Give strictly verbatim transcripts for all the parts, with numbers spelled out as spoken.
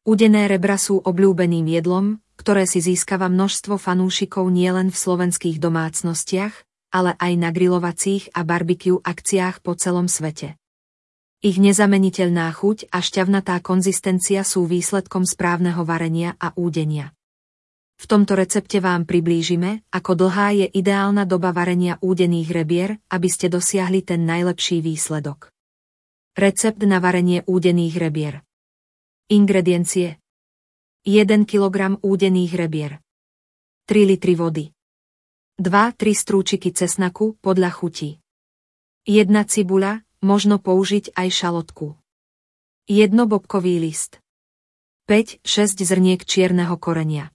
Údené rebra sú obľúbeným jedlom, ktoré si získava množstvo fanúšikov nielen v slovenských domácnostiach, ale aj na grilovacích a barbecue akciách po celom svete. Ich nezameniteľná chuť a šťavnatá konzistencia sú výsledkom správneho varenia a údenia. V tomto recepte vám priblížime, ako dlhá je ideálna doba varenia údených rebier, aby ste dosiahli ten najlepší výsledok. Recept na varenie údených rebier. Ingrediencie: jeden kilogram údených rebier, tri litry vody, dva až tri strúčiky cesnaku podľa chuti, jedna cibuľa, možno použiť aj šalotku, jedno bobkový list, päť až šesť zrniek čierneho korenia,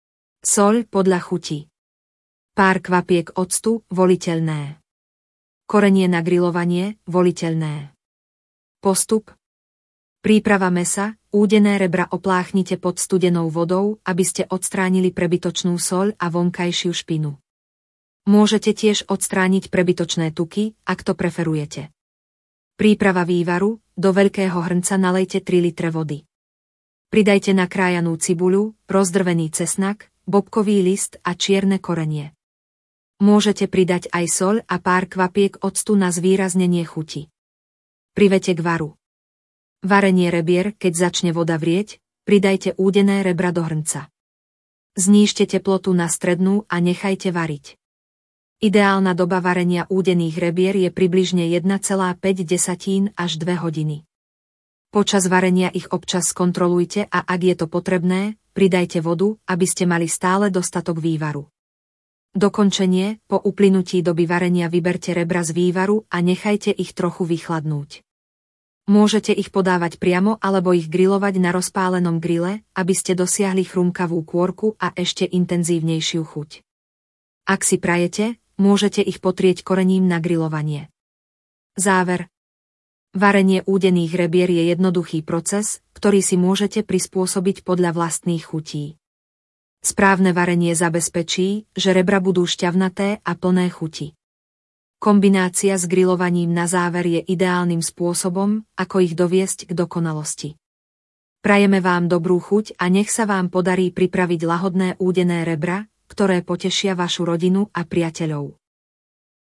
soľ podľa chuti, pár kvapiek octu, voliteľné, korenie na grilovanie, voliteľné. Postup: príprava mäsa. Údené rebra opláchnite pod studenou vodou, aby ste odstránili prebytočnú soľ a vonkajšiu špinu. Môžete tiež odstrániť prebytočné tuky, ak to preferujete. Príprava vývaru: do veľkého hrnca nalejte tri litre vody. Pridajte nakrájanú cibuľu, rozdrvený cesnak, bobkový list a čierne korenie. Môžete pridať aj soľ a pár kvapiek octu na zvýraznenie chuti. Privete k varu. Varenie rebier: keď začne voda vrieť, pridajte údené rebra do hrnca. Znížte teplotu na strednú a nechajte variť. Ideálna doba varenia údených rebier je približne jedna celá päť až dve hodiny. Počas varenia ich občas skontrolujte a ak je to potrebné, pridajte vodu, aby ste mali stále dostatok vývaru. Dokončenie: po uplynutí doby varenia vyberte rebra z vývaru a nechajte ich trochu vychladnúť. Môžete ich podávať priamo alebo ich grilovať na rozpálenom grille, aby ste dosiahli chrumkavú kôrku a ešte intenzívnejšiu chuť. Ak si prajete, môžete ich potrieť korením na grilovanie. Záver. Varenie údených rebier je jednoduchý proces, ktorý si môžete prispôsobiť podľa vlastných chutí. Správne varenie zabezpečí, že rebra budú šťavnaté a plné chuti. Kombinácia s grilovaním na záver je ideálnym spôsobom, ako ich doviesť k dokonalosti. Prajeme vám dobrú chuť a nech sa vám podarí pripraviť lahodné údené rebra, ktoré potešia vašu rodinu a priateľov.